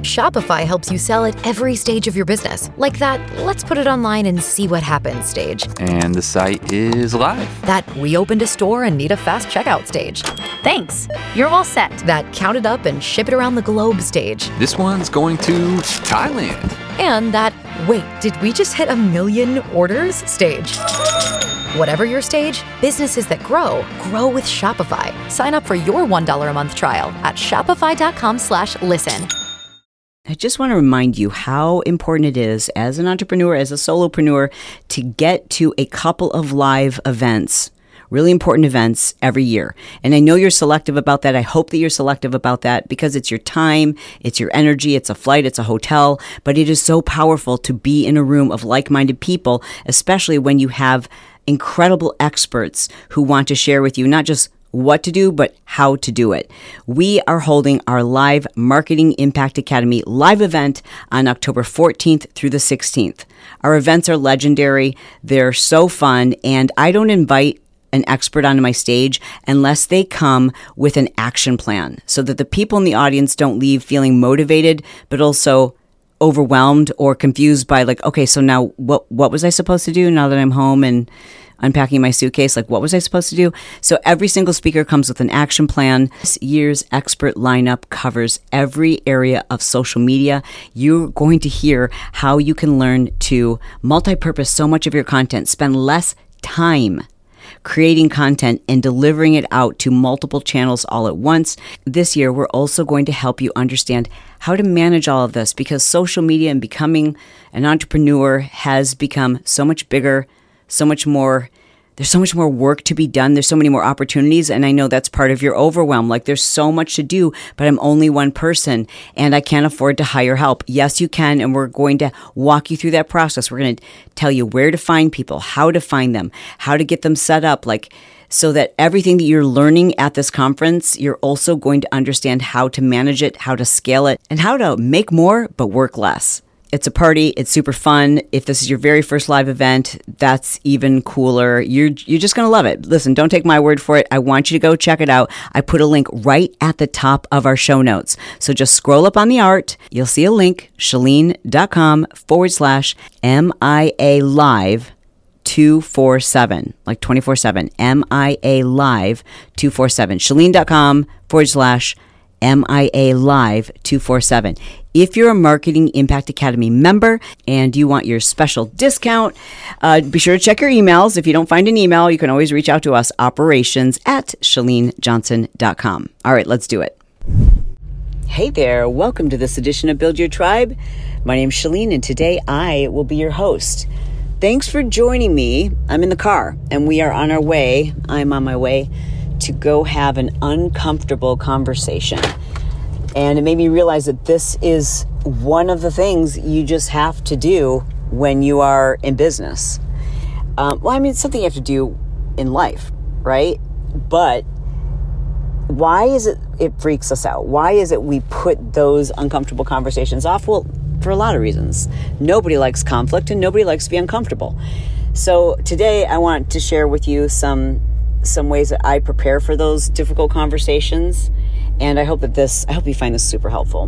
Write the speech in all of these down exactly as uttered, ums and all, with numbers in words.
Shopify helps you sell at every stage of your business. Like that, let's put it online and see what happens stage. And the site is live. That we opened a store and need a fast checkout stage. Thanks. You're all set. That count it up and ship it around the globe stage. This one's going to Thailand. And that, wait, did we just hit a million orders stage? Whatever your stage, businesses that grow, grow with Shopify. Sign up for your one dollar a month trial at shopify.com slash listen. I just want to remind you how important it is as an entrepreneur, as a solopreneur, to get to a couple of live events, really important events every year. And I know you're selective about that. I hope that you're selective about that because it's your time, it's your energy, it's a flight, it's a hotel, but it is so powerful to be in a room of like-minded people, especially when you have incredible experts who want to share with you not just what to do, but how to do it. We are holding our live Marketing Impact Academy live event on October fourteenth through the sixteenth. Our events are legendary. They're so fun. And I don't invite an expert onto my stage unless they come with an action plan so that the people in the audience don't leave feeling motivated, but also overwhelmed or confused by like, okay, so now what, what was I supposed to do now that I'm home and unpacking my suitcase? Like, what was I supposed to do? So every single speaker comes with an action plan. This year's expert lineup covers every area of social media. You're going to hear how you can learn to multi-purpose so much of your content, spend less time creating content and delivering it out to multiple channels all at once. This year, we're also going to help you understand how to manage all of this because social media and becoming an entrepreneur has become so much bigger, so much more. There's so much more work to be done. There's so many more opportunities. And I know that's part of your overwhelm. Like there's so much to do, but I'm only one person and I can't afford to hire help. Yes, you can. And we're going to walk you through that process. We're going to tell you where to find people, how to find them, how to get them set up, like so that everything that you're learning at this conference, you're also going to understand how to manage it, how to scale it, and how to make more, but work less. It's a party. It's super fun. If this is your very first live event, that's even cooler. You're you're just going to love it. Listen, don't take my word for it. I want you to go check it out. I put a link right at the top of our show notes. So just scroll up on the art. You'll see a link, Chalene.com forward slash MIA Live two forty-seven, like twenty-four seven, M I A Live two forty-seven, Chalene.com forward slash M I A Live two forty-seven. If you're a Marketing Impact Academy member and you want your special discount, uh, be sure to check your emails. If you don't find an email, you can always reach out to us, operations at Chalene Johnson dot com. All right, let's do it. Hey there. Welcome to this edition of Build Your Tribe. My name's Chalene, and today I will be your host. Thanks for joining me. I'm in the car, and we are on our way. I'm on my way to go have an uncomfortable conversation. And it made me realize that this is one of the things you just have to do when you are in business. Um, well, I mean, it's something you have to do in life, right? But why is it it freaks us out? Why is it we put those uncomfortable conversations off? Well, for a lot of reasons. Nobody likes conflict and nobody likes to be uncomfortable. So today I want to share with you some some ways that I prepare for those difficult conversations. And I hope that this, I hope you find this super helpful.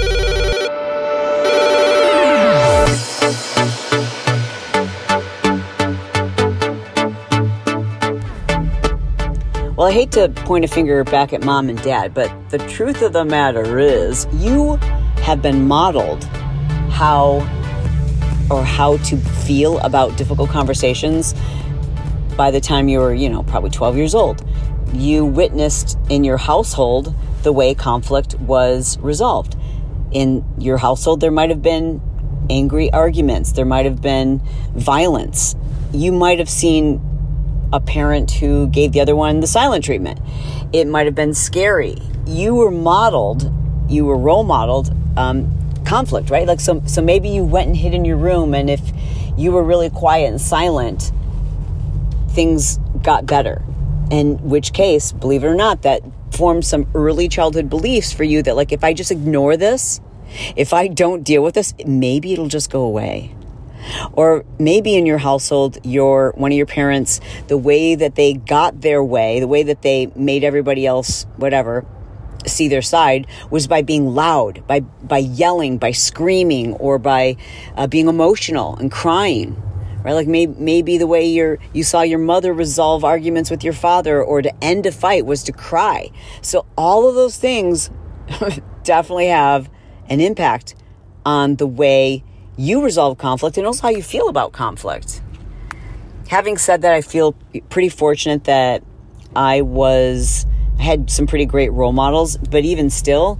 Well, I hate to point a finger back at mom and dad, but the truth of the matter is you have been modeled how or how to feel about difficult conversations by the time you were, you know, probably twelve years old. You witnessed in your household the way conflict was resolved. In your household, there might have been angry arguments. There might have been violence. You might have seen a parent who gave the other one the silent treatment. It might have been scary. You were modeled, you were role modeled um, conflict, right? Like so, so maybe you went and hid in your room, and if you were really quiet and silent, things got better. In which case, believe it or not, that formed some early childhood beliefs for you that, like, if I just ignore this, if I don't deal with this, maybe it'll just go away. Or maybe in your household, your one of your parents, the way that they got their way, the way that they made everybody else, whatever, see their side was by being loud, by by yelling, by screaming, or by uh, being emotional and crying. Right? Like maybe, maybe the way you're, you saw your mother resolve arguments with your father or to end a fight was to cry. So all of those things definitely have an impact on the way you resolve conflict and also how you feel about conflict. Having said that, I feel pretty fortunate that I was, I had some pretty great role models, but even still,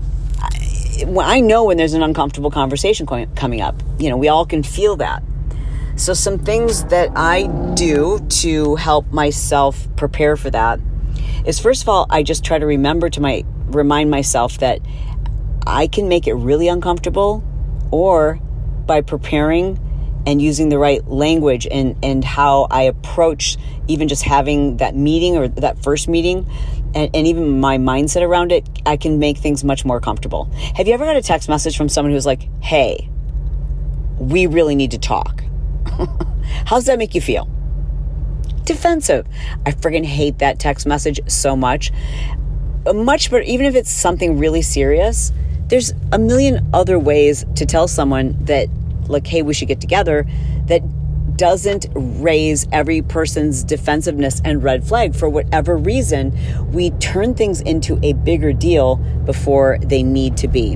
I, I know when there's an uncomfortable conversation coming up. You know, we all can feel that. So some things that I do to help myself prepare for that is, first of all, I just try to remember to my remind myself that I can make it really uncomfortable, or by preparing and using the right language and, and how I approach even just having that meeting or that first meeting and, and even my mindset around it, I can make things much more comfortable. Have you ever got a text message from someone who's like, hey, we really need to talk? How does that make you feel? Defensive. I friggin' hate that text message so much. Much better, even if it's something really serious, there's a million other ways to tell someone that, like, hey, we should get together, that doesn't raise every person's defensiveness and red flag. For whatever reason, we turn things into a bigger deal before they need to be.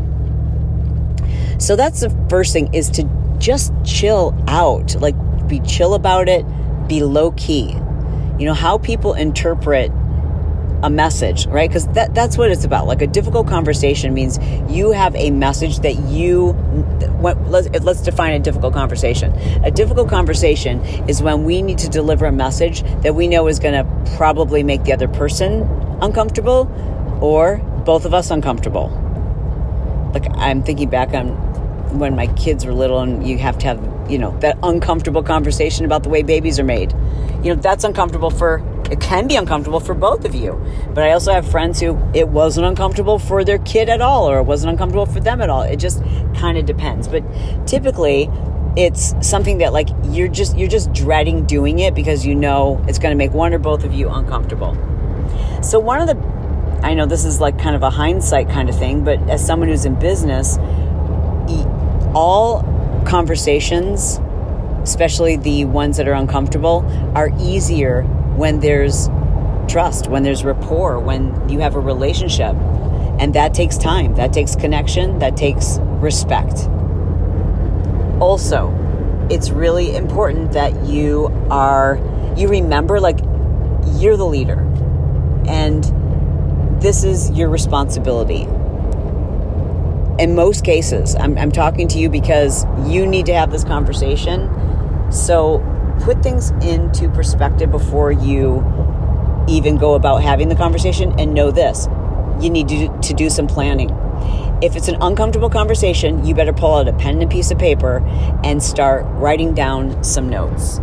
So that's the first thing, is to just chill out, like be chill about it, be low key. You know, how people interpret a message, right? Because that, that's what it's about. Like a difficult conversation means you have a message that you, let's, let's define a difficult conversation. A difficult conversation is when we need to deliver a message that we know is going to probably make the other person uncomfortable or both of us uncomfortable. Like I'm thinking back on when my kids were little and you have to have, you know, that uncomfortable conversation about the way babies are made. You know, that's uncomfortable for, it can be uncomfortable for both of you. But I also have friends who it wasn't uncomfortable for their kid at all, or it wasn't uncomfortable for them at all. It just kind of depends. But typically it's something that like you're just, you're just dreading doing it because you know it's going to make one or both of you uncomfortable. So one of the, I know this is like kind of a hindsight kind of thing, but as someone who's in business, all conversations, especially the ones that are uncomfortable, are easier when there's trust, when there's rapport, when you have a relationship. And that takes time, that takes connection, that takes respect. Also, it's really important that you are, you remember, like, you're the leader. And this is your responsibility. In most cases, I'm, I'm talking to you because you need to have this conversation. So put things into perspective before you even go about having the conversation, and know this, you need to, to do some planning. If it's an uncomfortable conversation, you better pull out a pen and a piece of paper and start writing down some notes.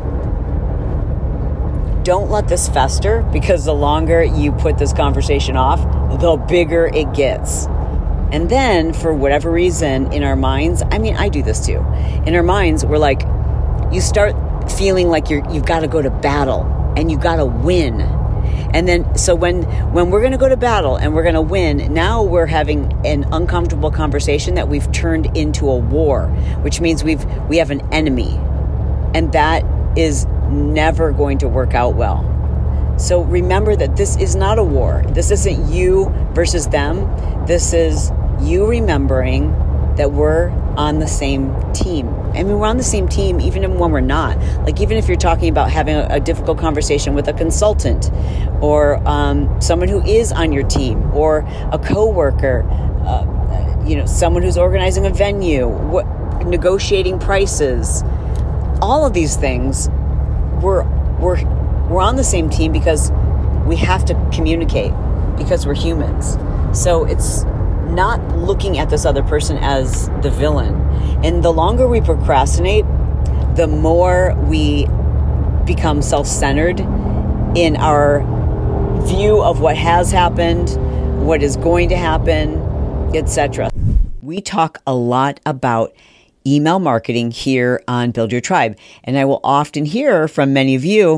Don't let this fester, because the longer you put this conversation off, the bigger it gets. And then, for whatever reason, in our minds, I mean, I do this too. In our minds, we're like, you start feeling like you're, you've got to go to battle and you've got to win. And then, so when, when we're going to go to battle and we're going to win, now we're having an uncomfortable conversation that we've turned into a war, which means we've, we have an enemy. And that is never going to work out well. So remember that this is not a war. This isn't you versus them. This is you remembering that we're on the same team. I mean, we're on the same team even when we're not. Like, even if you're talking about having a, a difficult conversation with a consultant, or um, someone who is on your team, or a coworker, uh, you know, someone who's organizing a venue, what, negotiating prices, all of these things, we're we're we're on the same team because we have to communicate, because we're humans. So it's not looking at this other person as the villain. And the longer we procrastinate, the more we become self-centered in our view of what has happened, what is going to happen, et cetera. We talk a lot about email marketing here on Build Your Tribe. And I will often hear from many of you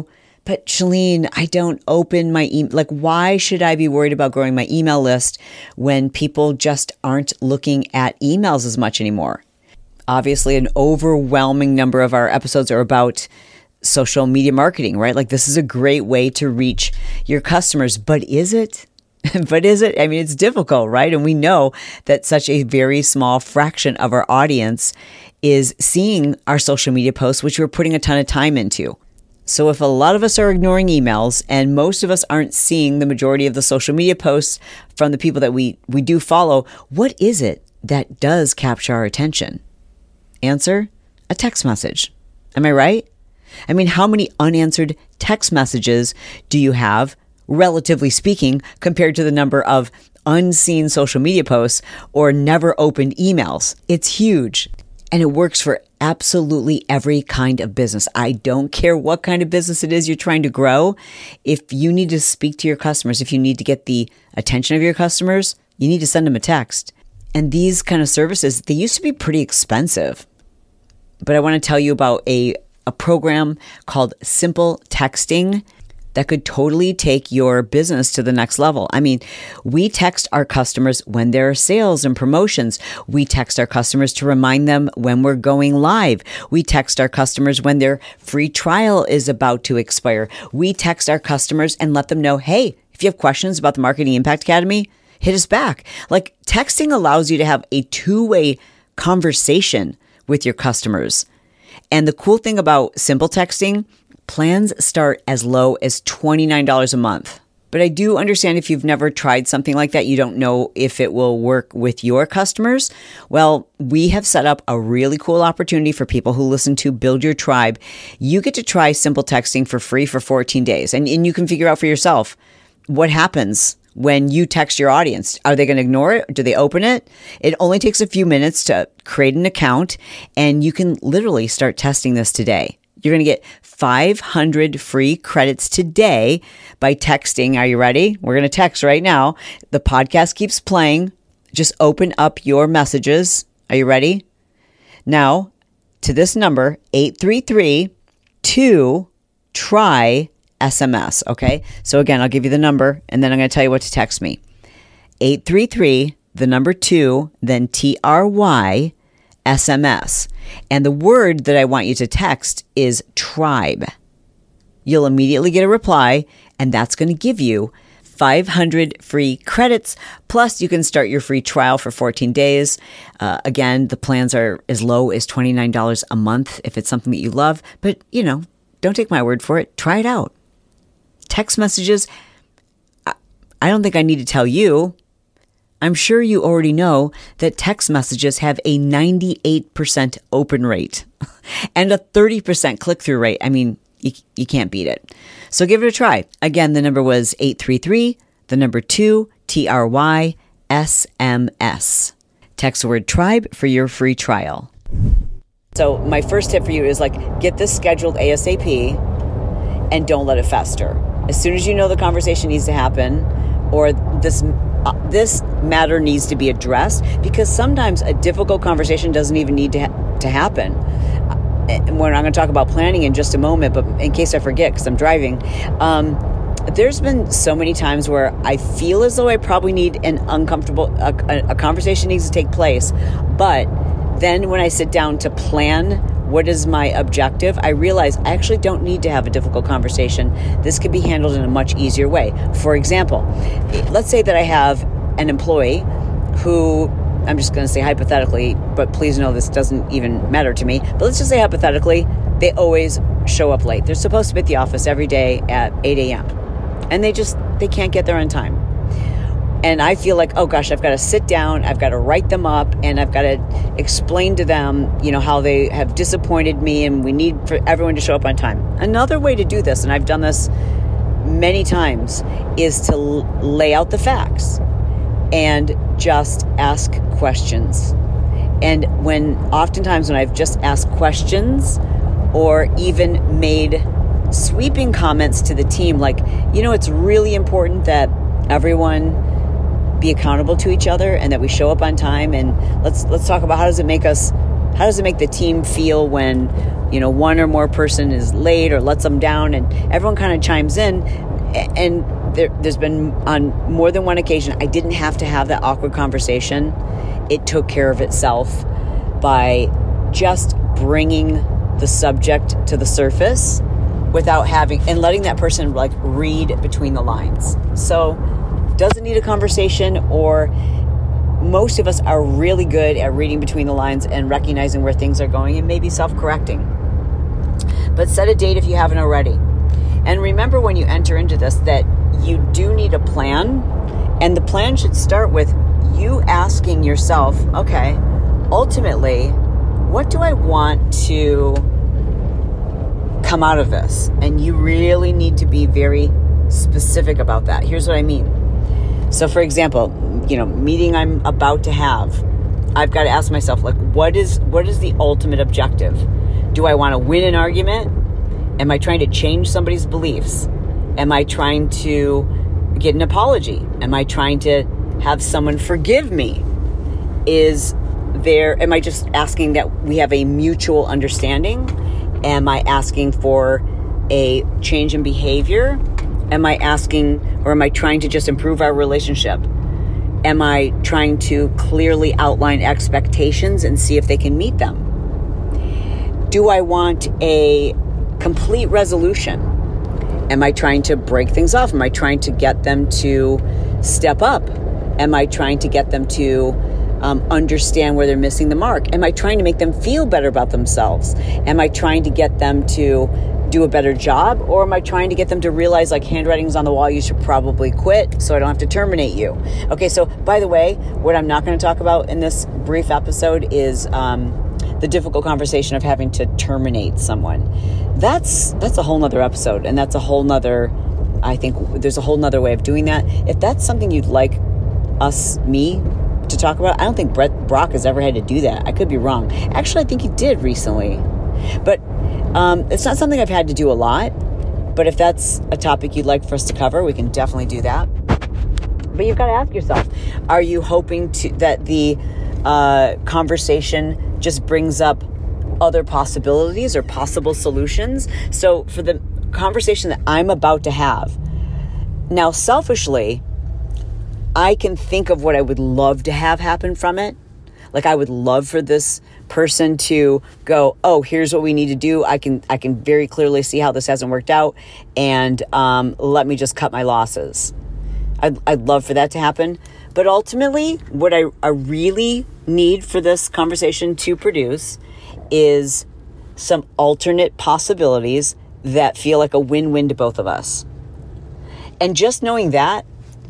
but Chalene, I don't open my email. Like, why should I be worried about growing my email list when people just aren't looking at emails as much anymore? Obviously, an overwhelming number of our episodes are about social media marketing, right? Like, this is a great way to reach your customers, but is it? But is it? I mean, it's difficult, right? And we know that such a very small fraction of our audience is seeing our social media posts, which we're putting a ton of time into. So if a lot of us are ignoring emails and most of us aren't seeing the majority of the social media posts from the people that we, we do follow, what is it that does capture our attention? Answer, a text message. Am I right? I mean, how many unanswered text messages do you have, relatively speaking, compared to the number of unseen social media posts or never opened emails? It's huge. And it works for absolutely every kind of business. I don't care what kind of business it is you're trying to grow. If you need to speak to your customers, if you need to get the attention of your customers, you need to send them a text. And these kind of services, they used to be pretty expensive. But I want to tell you about a, a program called Simple Texting that could totally take your business to the next level. I mean, we text our customers when there are sales and promotions. We text our customers to remind them when we're going live. We text our customers when their free trial is about to expire. We text our customers and let them know, hey, if you have questions about the Marketing Impact Academy, hit us back. Like, texting allows you to have a two-way conversation with your customers. And the cool thing about Simple Texting, plans start as low as twenty-nine dollars a month. But I do understand if you've never tried something like that, you don't know if it will work with your customers. Well, we have set up a really cool opportunity for people who listen to Build Your Tribe. You get to try Simple Texting for free for fourteen days. And, and you can figure out for yourself what happens when you text your audience. Are they going to ignore it? Do they open it? It only takes a few minutes to create an account, and you can literally start testing this today. You're going to get five hundred free credits today by texting. Are you ready? We're going to text right now. The podcast keeps playing. Just open up your messages. Are you ready? Now, to this number, eight three three, two, try S M S. Okay? So again, I'll give you the number, and then I'm going to tell you what to text me. eight three three, the number two, then T R Y, S M S. And the word that I want you to text is tribe. You'll immediately get a reply, and that's going to give you five hundred free credits. Plus, you can start your free trial for fourteen days. Uh, again, the plans are as low as twenty-nine dollars a month if it's something that you love. But, you know, don't take my word for it. Try it out. Text messages, I, I don't think I need to tell you. I'm sure you already know that text messages have a ninety-eight percent open rate and a thirty percent click-through rate. I mean, you, you can't beat it. So give it a try. Again, the number was eight three three, the number two, T R Y, S M S. Text the word tribe for your free trial. So my first tip for you is, like, get this scheduled ASAP and don't let it fester. As soon as you know the conversation needs to happen, or this uh, this matter needs to be addressed, because sometimes a difficult conversation doesn't even need to ha- to happen. Uh, and when I'm going to talk about planning in just a moment, but in case I forget, because I'm driving, um, there's been so many times where I feel as though I probably need an uncomfortable, a, a conversation needs to take place, but then when I sit down to plan what is my objective, I realize I actually don't need to have a difficult conversation. This can be handled in a much easier way. For example, let's say that I have an employee who, I'm just going to say hypothetically, but please know this doesn't even matter to me, but let's just say hypothetically, they always show up late. They're supposed to be at the office every day at eight a.m. and they just, they can't get there on time. And I feel like, oh gosh, I've got to sit down, I've got to write them up, and I've got to explain to them, you know, how they have disappointed me, and we need for everyone to show up on time. Another way to do this, and I've done this many times, is to l- lay out the facts and just ask questions. And when, oftentimes when I've just asked questions or even made sweeping comments to the team, like, you know, it's really important that everyone be accountable to each other and that we show up on time, and let's let's talk about how does it make us How does it make the team feel when, you know, one or more person is late or lets them down, and everyone kind of chimes in? And there, there's been on more than one occasion, I didn't have to have that awkward conversation. It took care of itself by just bringing the subject to the surface without having, and letting that person like read between the lines. So doesn't need a conversation, or most of us are really good at reading between the lines and recognizing where things are going and maybe self-correcting. But set a date if you haven't already. And remember when you enter into this that you do need a plan, and the plan should start with you asking yourself, okay, ultimately, what do I want to come out of this? And you really need to be very specific about that. Here's what I mean. So for example, you know, meeting I'm about to have, I've got to ask myself, like, what is what is the ultimate objective? Do I want to win an argument? Am I trying to change somebody's beliefs? Am I trying to get an apology? Am I trying to have someone forgive me? Is there, am I just asking that we have a mutual understanding? Am I asking for a change in behavior? Am I asking, or am I trying to just improve our relationship? Am I trying to clearly outline expectations and see if they can meet them? Do I want a complete resolution? Am I trying to break things off? Am I trying to get them to step up? Am I trying to get them to um, understand where they're missing the mark? Am I trying to make them feel better about themselves? Am I trying to get them to do a better job? Or am I trying to get them to realize, like, handwriting's on the wall, you should probably quit so I don't have to terminate you? Okay, so by the way, what I'm not going to talk about in this brief episode is um, the difficult conversation of having to terminate someone. That's that's a whole nother episode, and that's a whole nother, I think there's a whole nother way of doing that. If that's something you'd like us, me, to talk about, I don't think Brett Brock has ever had to do that. I could be wrong. Actually, I think he did recently. But um, it's not something I've had to do a lot. But if that's a topic you'd like for us to cover, we can definitely do that. But you've got to ask yourself, are you hoping to that the uh, conversation just brings up other possibilities or possible solutions? So for the conversation that I'm about to have, now selfishly, I can think of what I would love to have happen from it. Like, I would love for this person to go, oh, here's what we need to do. I can I can very clearly see how this hasn't worked out, and um, let me just cut my losses. I'd, I'd love for that to happen. But ultimately, what I, I really need for this conversation to produce is some alternate possibilities that feel like a win-win to both of us. And just knowing that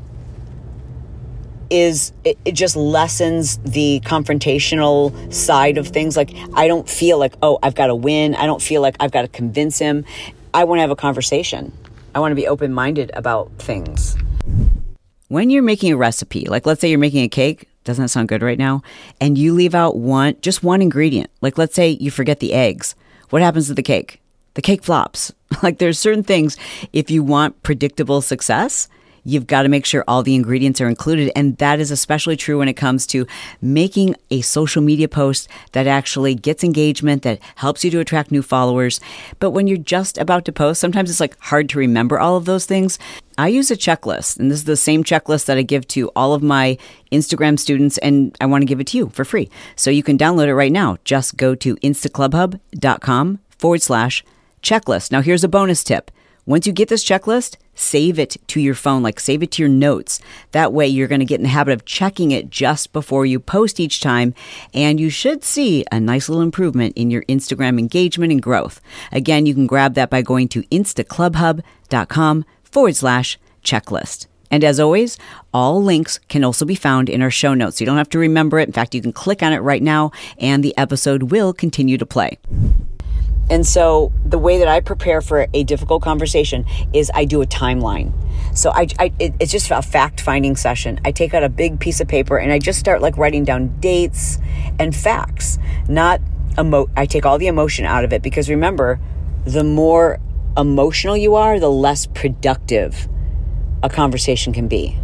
is, it, it just lessens the confrontational side of things. Like, I don't feel like, oh, I've got to win. I don't feel like I've got to convince him. I want to have a conversation. I want to be open-minded about things. When you're making a recipe, like let's say you're making a cake, doesn't that sound good right now? And you leave out one, just one ingredient. Like let's say you forget the eggs. What happens to the cake? The cake flops. Like there's certain things, if you want predictable success, you've got to make sure all the ingredients are included. And that is especially true when it comes to making a social media post that actually gets engagement, that helps you to attract new followers. But when you're just about to post, sometimes it's like hard to remember all of those things. I use a checklist, and this is the same checklist that I give to all of my Instagram students, and I want to give it to you for free. So you can download it right now. Just go to instaclubhub.com forward slash checklist. Now here's a bonus tip. Once you get this checklist, save it to your phone, like save it to your notes. That way you're going to get in the habit of checking it just before you post each time, and you should see a nice little improvement in your Instagram engagement and growth. Again, you can grab that by going to instaclubhub.com forward slash checklist. And as always, all links can also be found in our show notes. You don't have to remember it. In fact, you can click on it right now, and the episode will continue to play. And so the way that I prepare for a difficult conversation is I do a timeline. So I, I it, it's just a fact-finding session. I take out a big piece of paper and I just start like writing down dates and facts. Not emo- I take all the emotion out of it, because remember, the more emotional you are, the less productive a conversation can be.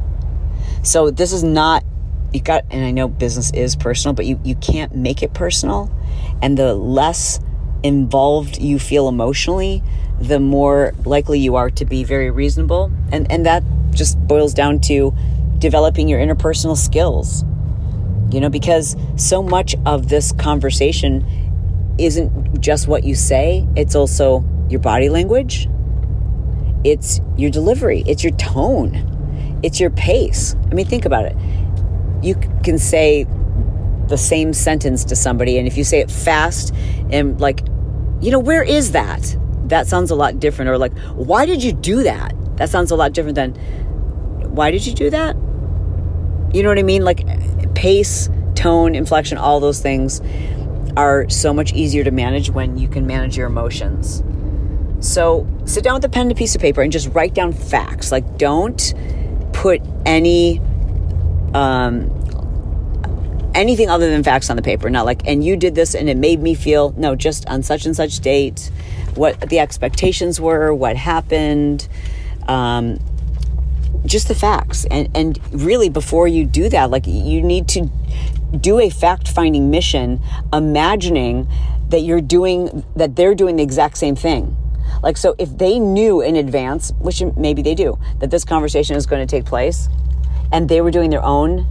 So this is not, you got, and I know business is personal, but you, you can't make it personal. And the less involved you feel emotionally, the more likely you are to be very reasonable. And, and that just boils down to developing your interpersonal skills. You know, because so much of this conversation isn't just what you say, it's also your body language, it's your delivery, it's your tone, it's your pace. I mean, think about it. You can say the same sentence to somebody, and if you say it fast and like, you know, where is that? That sounds a lot different. Or like, why did you do that? That sounds a lot different than, why did you do that? You know what I mean? Like, pace, tone, inflection, all those things are so much easier to manage when you can manage your emotions. So sit down with a pen and a piece of paper and just write down facts. Like, don't put any um, anything other than facts on the paper. Not like, and you did this and it made me feel, no, just on such and such date, what the expectations were, what happened, um, just the facts. And, and really, before you do that, like, you need to do a fact-finding mission, imagining that you're doing, that they're doing the exact same thing. Like, so if they knew in advance, which maybe they do, that this conversation is going to take place, and they were doing their own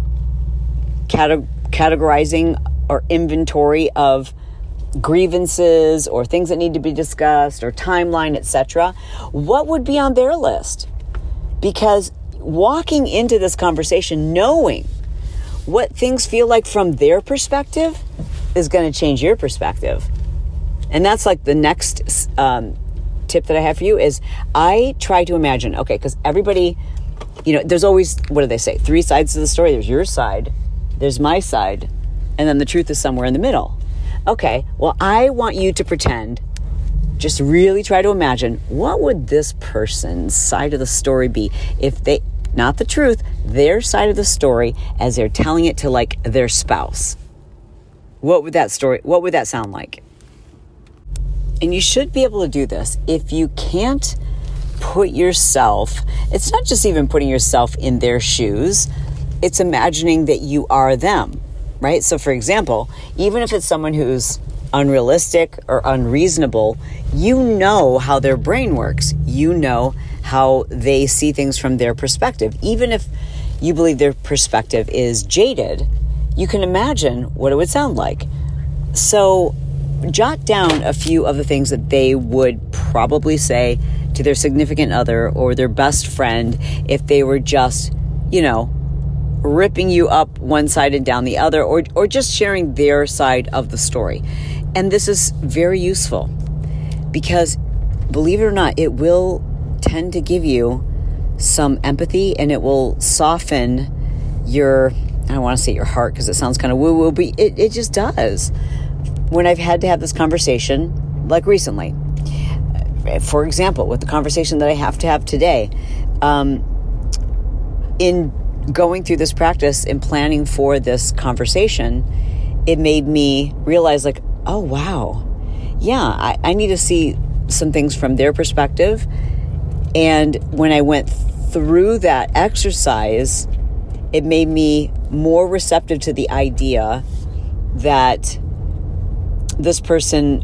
cate- categorizing or inventory of grievances or things that need to be discussed or timeline, et cetera, what would be on their list? Because walking into this conversation knowing what things feel like from their perspective is going to change your perspective. And that's like the next um, tip that I have for you is I try to imagine, okay, because everybody, you know, there's always, what do they say? Three sides to the story. There's your side, there's my side, and then the truth is somewhere in the middle. Okay, well, I want you to pretend, just really try to imagine, what would this person's side of the story be if they, not the truth, their side of the story as they're telling it to like their spouse? What would that story, what would that sound like? And you should be able to do this. If you can't put yourself, it's not just even putting yourself in their shoes, it's imagining that you are them, right? So for example, even if it's someone who's unrealistic or unreasonable, you know how their brain works. You know how they see things from their perspective. Even if you believe their perspective is jaded, you can imagine what it would sound like. So jot down a few of the things that they would probably say to their significant other or their best friend if they were just, you know, ripping you up one side and down the other, or or just sharing their side of the story. And this is very useful because, believe it or not, it will tend to give you some empathy and it will soften your, I don't want to say your heart because it sounds kind of woo-woo, but it, it just does. When I've had to have this conversation, like recently, for example, with the conversation that I have to have today, um, in going through this practice and planning for this conversation, it made me realize like, oh, wow. Yeah, I, I need to see some things from their perspective. And when I went through that exercise, it made me more receptive to the idea that this person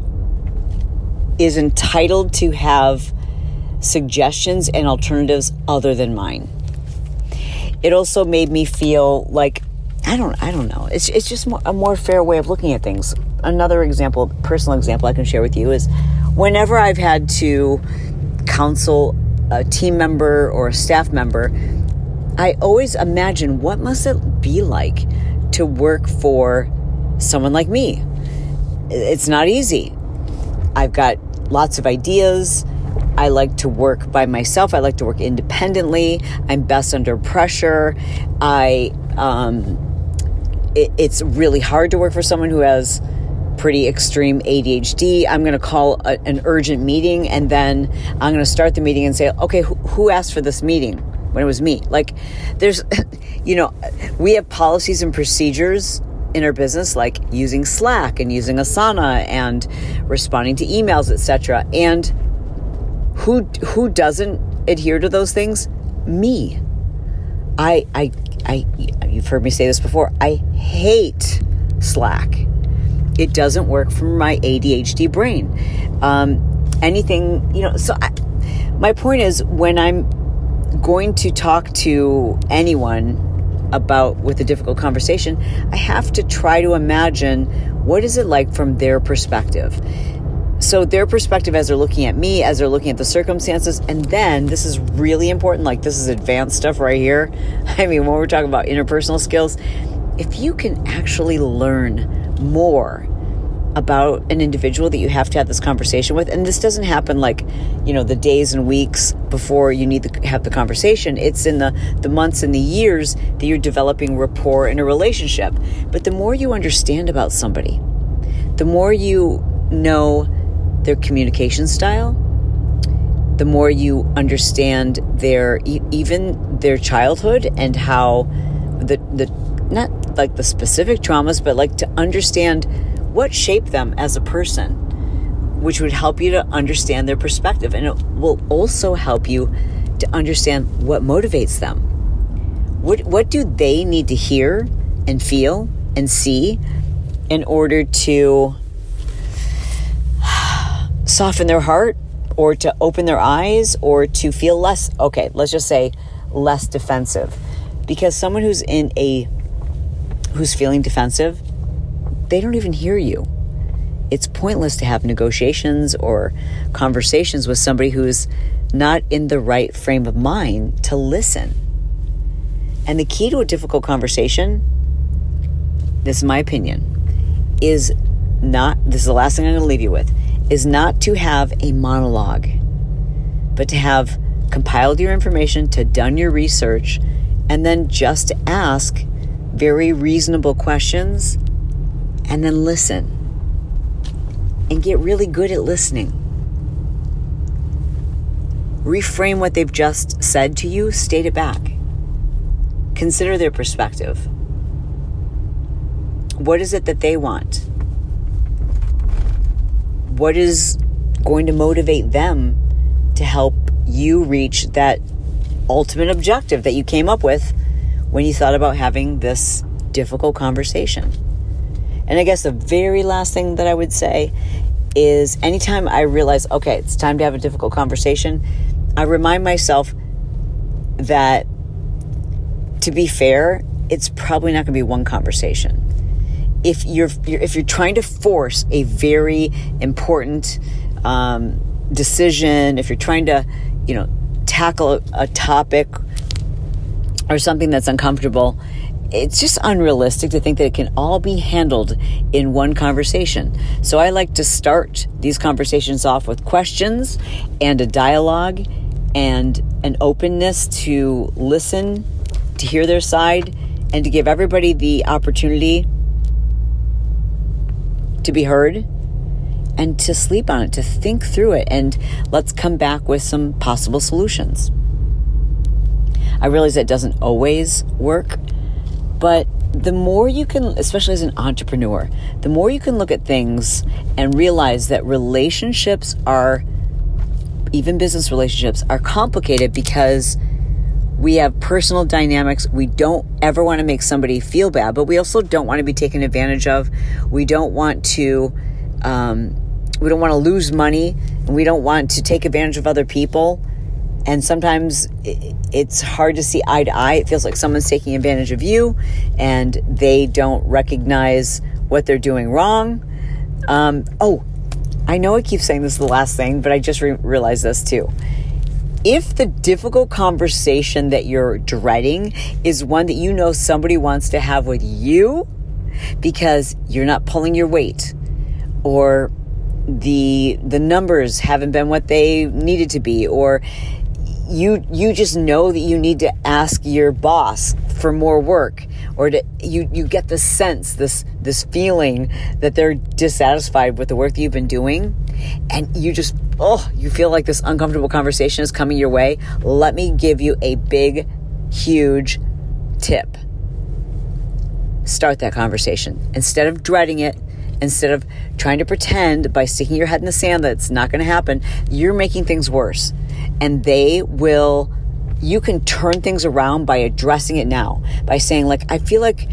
is entitled to have suggestions and alternatives other than mine. It also made me feel like, I don't I don't know. It's it's just more, a more fair way of looking at things. Another example, personal example I can share with you is whenever I've had to counsel a team member or a staff member, I always imagine what must it be like to work for someone like me. It's not easy. I've got lots of ideas. I like to work by myself. I like to work independently. I'm best under pressure. I, um, it, it's really hard to work for someone who has pretty extreme A D H D. I'm going to call a, an urgent meeting and then I'm going to start the meeting and say, okay, who, who asked for this meeting? When it was me. Like there's, you know, we have policies and procedures in our business, like using Slack and using Asana and responding to emails, et cetera. And who who doesn't adhere to those things? Me. I I I you've heard me say this before. I hate Slack. It doesn't work for my A D H D brain. Um, anything, you know, so I, my point is, when I'm going to talk to anyone about with a difficult conversation, I have to try to imagine what is it like from their perspective. So their perspective as they're looking at me, as they're looking at the circumstances, and then this is really important, like this is advanced stuff right here. I mean, when we're talking about interpersonal skills, if you can actually learn more about an individual that you have to have this conversation with, and this doesn't happen like, you know, the days and weeks before you need to have the conversation. It's in the, the months and the years that you're developing rapport in a relationship. But the more you understand about somebody, the more you know their communication style, the more you understand their, even their childhood and how the, the, not like the specific traumas, but like to understand what shaped them as a person, which would help you to understand their perspective. And it will also help you to understand what motivates them. What, what do they need to hear and feel and see in order to soften their heart, or to open their eyes, or to feel less, okay, let's just say less defensive. Because someone who's in a, who's feeling defensive, they don't even hear you. It's pointless to have negotiations or conversations with somebody who's not in the right frame of mind to listen. And the key to a difficult conversation, this is my opinion, is not, this is the last thing I'm going to leave you with, is not to have a monologue, but to have compiled your information, to done your research, and then just to ask very reasonable questions, and then listen. And get really good at listening. Reframe what they've just said to you, state it back. Consider their perspective. What is it that they want? What is going to motivate them to help you reach that ultimate objective that you came up with when you thought about having this difficult conversation? And I guess the very last thing that I would say is, anytime I realize, okay, it's time to have a difficult conversation, I remind myself that, to be fair, it's probably not going to be one conversation. If you're, you're if you're trying to force a very important um, decision, if you're trying to, you know, tackle a, a topic or something that's uncomfortable, it's just unrealistic to think that it can all be handled in one conversation. So I like to start these conversations off with questions and a dialogue and an openness to listen, to hear their side, and to give everybody the opportunity to be heard and to sleep on it, to think through it, and let's come back with some possible solutions. I realize that doesn't always work, but the more you can, especially as an entrepreneur, the more you can look at things and realize that relationships are, even business relationships, are complicated because we have personal dynamics. We don't ever want to make somebody feel bad, but we also don't want to be taken advantage of. We don't want to, um, we don't want to lose money, and we don't want to take advantage of other people. And sometimes it's hard to see eye to eye. It feels like someone's taking advantage of you and they don't recognize what they're doing wrong. Um, oh, I know I keep saying this is the last thing, but I just re- realized this too. If the difficult conversation that you're dreading is one that you know somebody wants to have with you because you're not pulling your weight, or the the numbers haven't been what they needed to be, or you you just know that you need to ask your boss for more work, or to, you you get the sense, this this feeling that they're dissatisfied with the work that you've been doing, and you just oh you feel like this uncomfortable conversation is coming your way. Let me give you a big, huge tip. Start that conversation instead of dreading it. Instead of trying to pretend by sticking your head in the sand that it's not going to happen, you're making things worse. And they will, you can turn things around by addressing it now. By saying, like, I feel like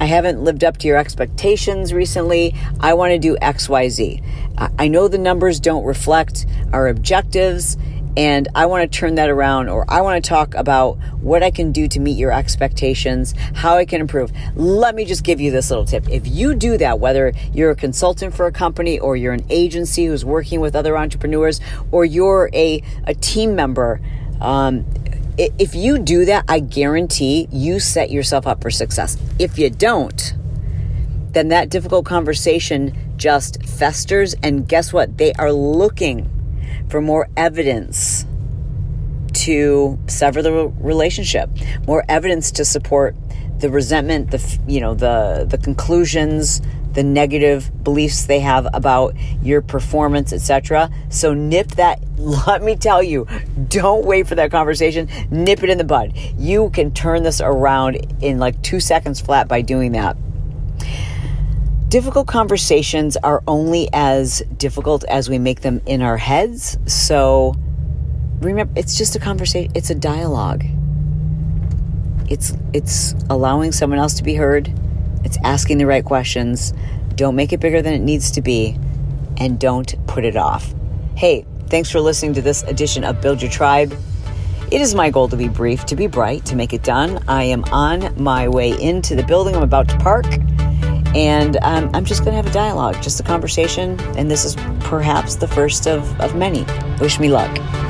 I haven't lived up to your expectations recently. I want to do X Y Z. I know the numbers don't reflect our objectives, and I want to turn that around, or I want to talk about what I can do to meet your expectations, how I can improve. Let me just give you this little tip. If you do that, whether you're a consultant for a company or you're an agency who's working with other entrepreneurs, or you're a, a team member, um, if you do that, I guarantee you set yourself up for success. If you don't, then that difficult conversation just festers, and guess what? They are looking for more evidence to sever the relationship, more evidence to support the resentment, the you know the the conclusions, the negative beliefs they have about your performance, et cetera. So nip that. Let me tell you, don't wait for that conversation. Nip it in the bud. You can turn this around in like two seconds flat by doing that. Difficult conversations are only as difficult as we make them in our heads. So remember, it's just a conversation. It's a dialogue. It's it's allowing someone else to be heard. It's asking the right questions. Don't make it bigger than it needs to be, and don't put it off. Hey, thanks for listening to this edition of Build Your Tribe. It is my goal to be brief, to be bright, to make it done. I am on my way into the building I'm about to park. And um, I'm just going to have a dialogue, just a conversation. And this is perhaps the first of, of many. Wish me luck.